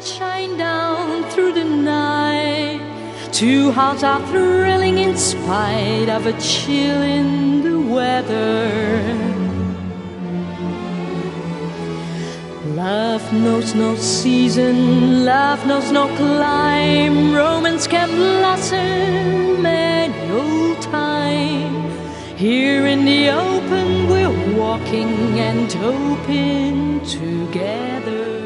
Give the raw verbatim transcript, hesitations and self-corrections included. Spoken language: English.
shine down through the night. Two hearts are thrilling in spite of a chill in the weather. Love knows no season, love knows no clime. Romance can blossom any old time. Here in the open we're walking and hoping together.